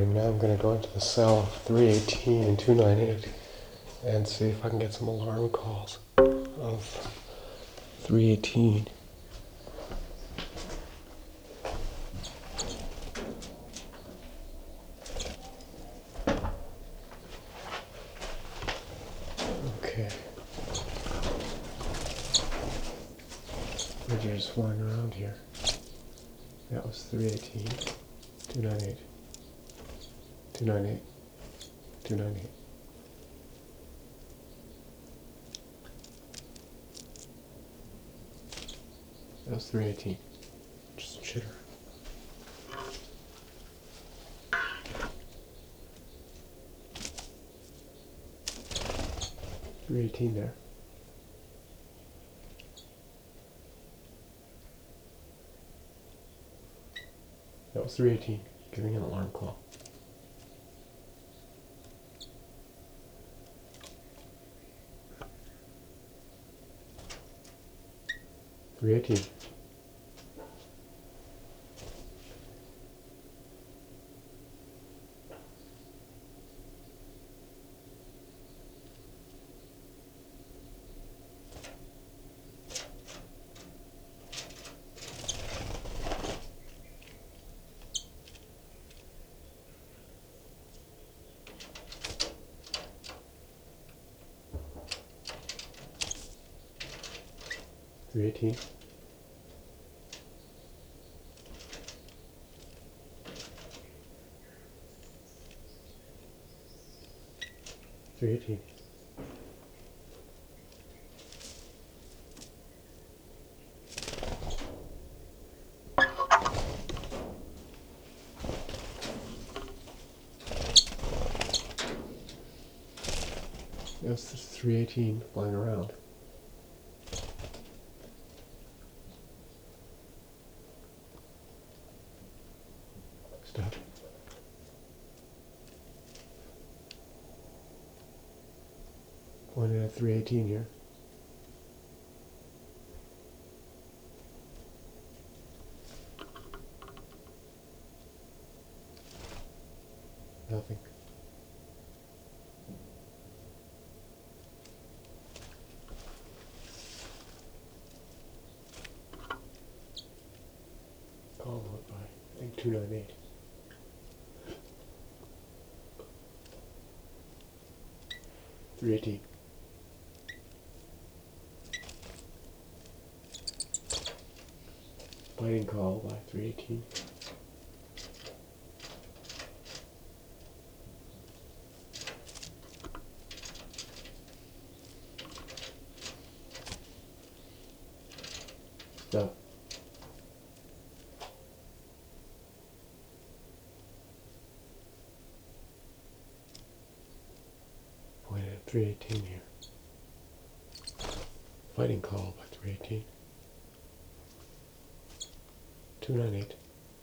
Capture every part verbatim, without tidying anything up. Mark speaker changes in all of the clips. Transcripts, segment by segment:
Speaker 1: recording. Now I'm going to go into the cell of three eighteen and two ninety-eight and see if I can get some alarm calls of three eighteen. Okay. We're just flying around here. That was three eighteen, two ninety-eight, two ninety-eight, two ninety-eight. That was three eighteen. Just chitter. three eighteen there. That was three eighteen, giving an alarm call. three eighteen. three eighteen. three eighteen. That was just three eighteen flying around. Stop. Pointed at three eighteen here. Nothing. Call out by, I think, two ninety-eight. three eighteen. Fighting call by three eighteen. Stop. Pointed at three eighteen here. Fighting call by three eighteen. two ninety-eight.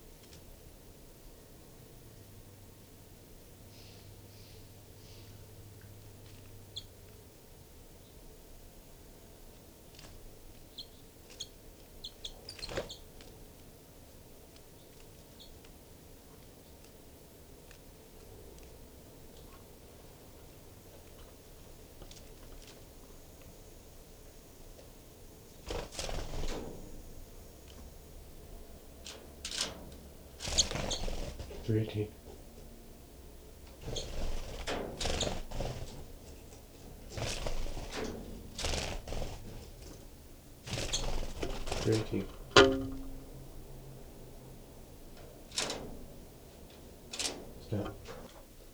Speaker 1: three eighteen. three eighteen. Stop.